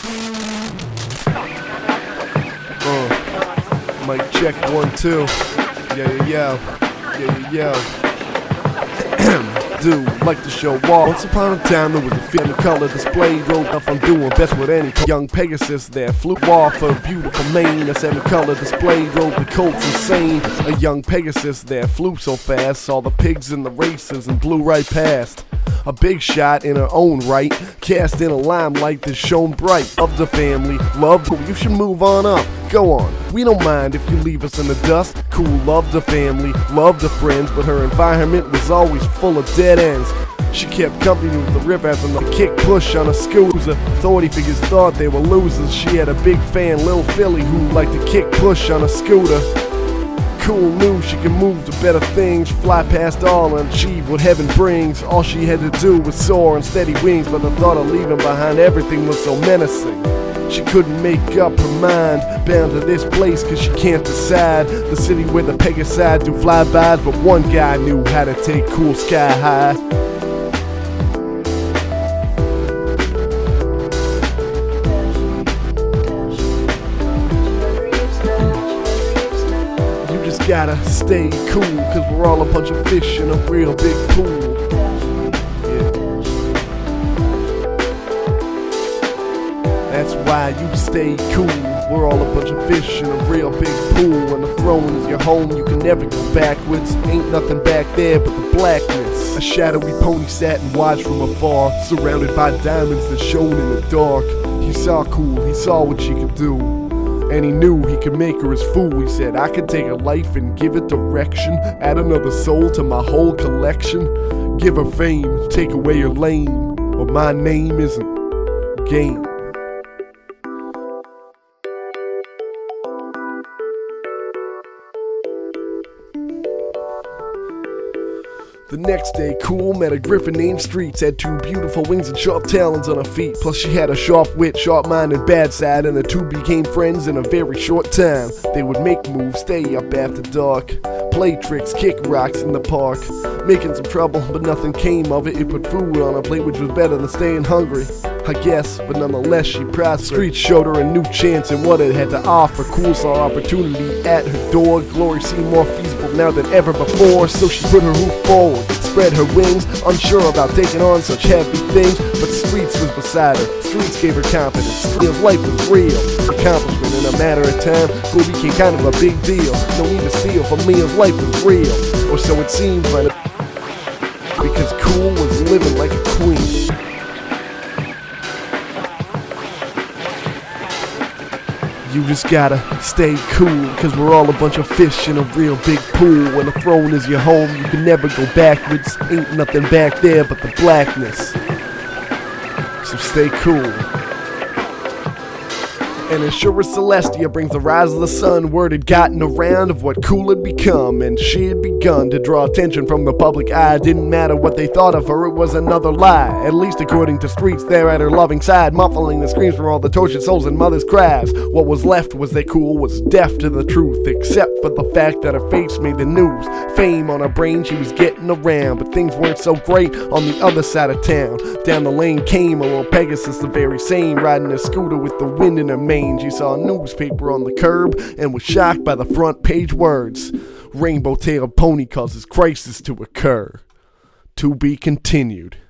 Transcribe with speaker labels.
Speaker 1: Mic check 1 2. Yeah. Do like to show off. Once upon a time there was a film color display. Drove off, I'm doing best with any young Pegasus there flew off a beautiful mane. A 7-color display drove the colts insane. A young Pegasus there flew so fast, saw the pigs in the races and blew right past. A big shot in her own right, cast in a limelight that shone bright. Of the family, love, you should move on up. Go on, we don't mind if you leave us in the dust. Cool, loved the family, loved the friends, but her environment was always full of dead ends. She kept company with the riff and the kick push on a scooter. Authority figures thought they were losers. She had a big fan, Lil Philly, who liked to kick push on a scooter. Cool knew she could move to better things, fly past all and achieve what heaven brings. All she had to do was soar on steady wings, but the thought of leaving behind everything was so menacing. She couldn't make up her mind, bound to this place cause she can't decide. The city where the Pegasi do flybys, but one guy knew how to take cool sky high. Gotta stay cool, cause we're all a bunch of fish in a real big pool. Yeah. That's why you stay cool. We're all a bunch of fish in a real big pool. When the throne is your home, you can never go backwards. Ain't nothing back there but the blackness. A shadowy pony sat and watched from afar, surrounded by diamonds that shone in the dark. He saw cool, he saw what she could do. And he knew he could make her his fool. He said, I could take her life and give it direction, add another soul to my whole collection, give her fame, take away her lame, or my name isn't game. The next day, Cool met a griffin named Streets. Had 2 beautiful wings and sharp talons on her feet. Plus she had a sharp wit, sharp mind, and bad side. And the 2 became friends in a very short time. They would make moves, stay up after dark, play tricks, kick rocks in the park, making some trouble, but nothing came of it. It put food on her plate, which was better than staying hungry, I guess, but nonetheless she prospered. Streets showed her a new chance in what it had to offer. Cool saw opportunity at her door. Glory seemed more feasible now than ever before, so she put her roof forward, spread her wings, unsure about taking on such heavy things. But Streets was beside her. Streets gave her confidence. Streets' life was real. Accomplishment in a matter of time. Cool became kind of a big deal. No need to steal from Leo's life was real, or so it seemed, but because Cool was living like a queen. You just gotta stay cool, cause we're all a bunch of fish in a real big pool. When the throne is your home, you can never go backwards. Ain't nothing back there but the blackness. So stay cool. And as sure as Celestia brings the rise of the sun, word had gotten around of what Cool had become, and she had begun to draw attention from the public eye. Didn't matter what they thought of her, it was another lie. At least according to Streets, there at her loving side, muffling the screams from all the tortured souls and mothers' cries. What was left was that Cool was deaf to the truth, except for the fact that her face made the news. Fame on her brain, she was getting around, but things weren't so great on the other side of town. Down the lane came a little Pegasus, the very same, riding a scooter with the wind in her mane. She saw a newspaper on the curb and was shocked by the front page words: Rainbow-tailed pony causes crisis to occur. To be continued.